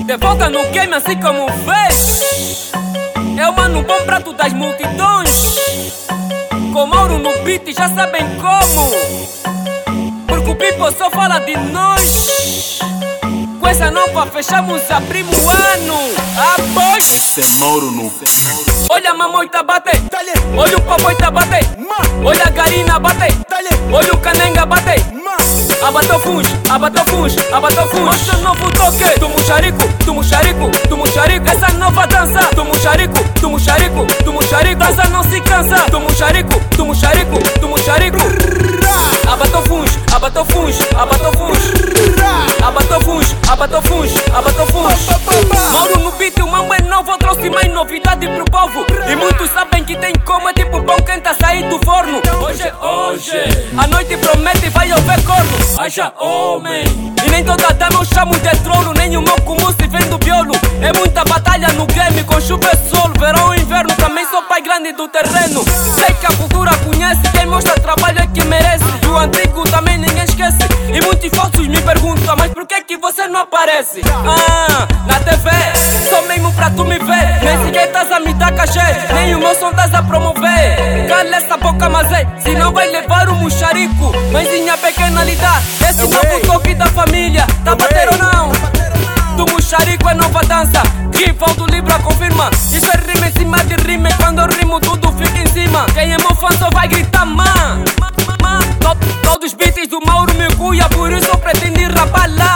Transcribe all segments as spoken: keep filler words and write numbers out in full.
De volta no game assim como vês. É o mano bom prato das multidões. Com Mauro no beat já sabem como. Porque o people só fala de nós. Com essa nova fechamos, abrimos o ano. Após esse é Mauro no beat. Olha a mamoita bate, olha o papoita bate, olha a garina bate, olha o canenga bate. Abatou funge, abatou funge, abatou funge. Mostra o novo toque. Do muxarico, do muxarico, do muxarico. Essa nova dança. Do muxarico, do muxarico, do muxarico. Dança não se cansa. Do muxarico, do muxarico, do muxarico. Abatou funge, abatou funge, abatou funge. Abatou funge, abatou funge, abatou funge. Mauro no beat, o mambo é novo. Trouxe mais novidade pro povo. E muitos sabem que tem como. É tipo pão quente a sair do forno. Hoje é hoje. A noite promete e vai haver corno. Haja homem. E nem toda dama eu chamo de trono. Nem o meu comum se vem do biolo. É muita batalha no game. Com chuva e sol, verão e inverno. Também sou pai grande do terreno. Sei que a cultura conhece. Quem mostra trabalho é que merece. Do antigo também ninguém esquece. E muitos falsos me perguntam: mas por que que você não aparece? Ah, na T V. Só mesmo pra tu me ver. Nem sequer estás a me dar cachê. Nem o meu som estás a promover. Cala essa boca, mas é, se não vai levar o muxarico. Mãezinha pequena lhe dá esse novo toque da família. Tá bater ou não? Do muxarico é nova dança. Rivaldo Libra confirma. Isso é rima em cima de rima. E quando eu rimo tudo fica em cima. Quem é meu fã só vai gritar man. Todos os beats do Mauro me cuia. Por isso eu pretendi rapar lá.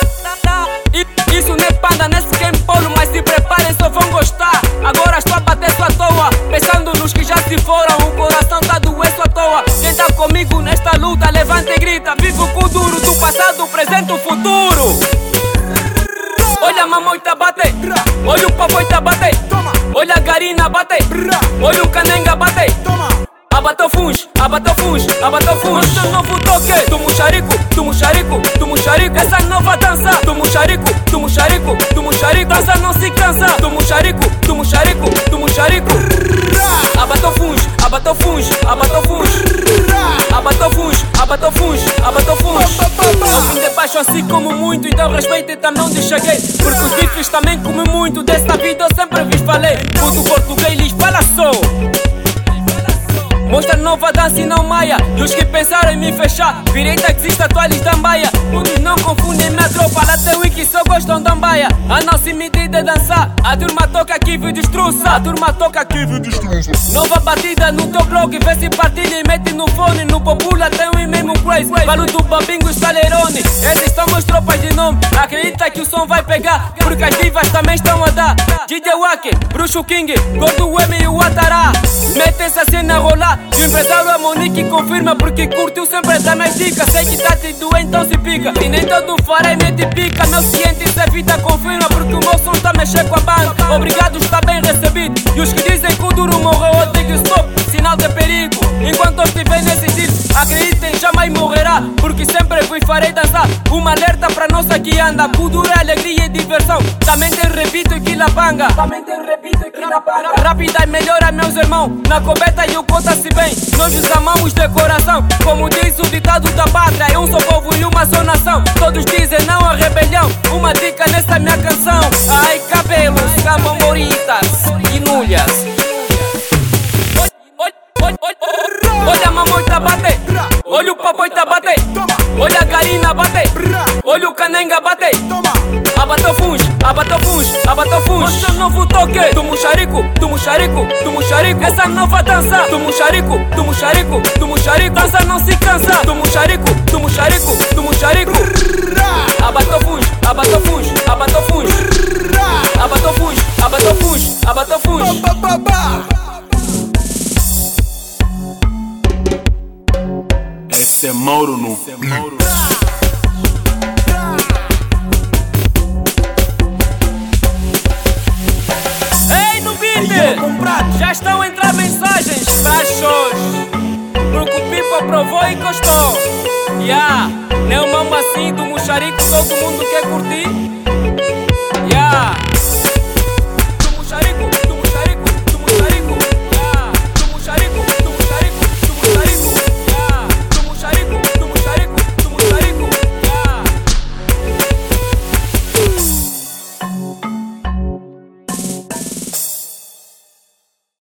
Isso não é panda, nesse game polo. Mas se preparem, só vão gostar. Agora estou a bater só à toa. Pensando nos que já se foram. O coração tá doendo à toa. Quem tá comigo nesta luta, levanta e grita. Vivo com o duro do passado, presente, o futuro. Olha a mamoita bate, olha o papoita bate, olha a garina bate, olha o canenga bate. Abatou funge, abatou funge, abatou funge. Mostra o novo toque. Do muxarico, do muxarico, do muxarico. Essa nova dança. Do muxarico, do muxarico, do muxarico. Dança não se cansa. Do muxarico, do muxarico, do muxarico. Abatou funge, abatou funge, abatou funge. Abatou funge, abatou funge, abatou funge. Eu vim de baixo assim como muito. Então respeite também onde cheguei. Porque os bifes também comem muito. Desta vida eu sempre vos falei. O do português lhes fala só. Mostra nova dança e não maia. E os que pensaram em me fechar, virei taxista, toalhas da ambaia. Muitos não confundem minha tropa. Lá tem wiki, só gostam da ambaia. A nossa medida é dançar. A turma toca aqui e destruça. A turma toca aqui e destruça. Nova batida no teu blog. Vê se partilha e mete no fone. No Popula tem um mesmo crazy. Falo do Babingo e Stalerone. Esses são meus tropas de nome. Acredita que o som vai pegar. Porque as divas também estão a dar. D J Wack, Bruxo King, Gordo M e o Atará. Mete essa cena a rolar. O empresário é Monique confirma. Porque curtiu sempre da minha dica. Sei que tá te doendo, então se pica. E nem todo farei mete pica. Meu ciente isso é vida confirma. Porque o meu som tá mexendo com a banca. Obrigado, está bem recebido. E os que dizem que o duro morreu, eu digo stop, sinal de perigo. Enquanto eu estiver nesse sítio, acreditem, jamais morrerá. Porque sempre vos farei dançar. Uma alerta pra nossa que anda. Cultura, alegria e diversão. Também tem repito e quilapanga. Também tem repito e quilapanga. Rápida e melhora, meus irmãos. Na coberta e o conta-se bem. Nós os amamos de coração. Como diz o ditado da pátria. É um só povo e uma só nação. Todos dizem não à rebelião. Uma dica nessa minha canção. Ai, cabelos, camamboritas e nulhas. Olha a mamoita bate, olha o papoita bate, olha a garina bate, olha o canenga bate. Abatou funge, abatou funge, abatou funge. Mostra o novo toque. Do muxarico, do muxarico, do muxarico. Essa nova dança. Do muxarico, do muxarico, do muxarico. Dança não se cansa. Do muxarico, do muxarico, do muxarico. Abatou funge, abatou funge, abatou funge. Abatou funge, abatou funge, abatou funge. Esse é Mauro no beat. Ei, no beat! Já estão a entrar mensagens para shows. Porque o Pipo aprovou e gostou. Yeah, não é um mambo assim do muxarico, todo mundo quer curtir.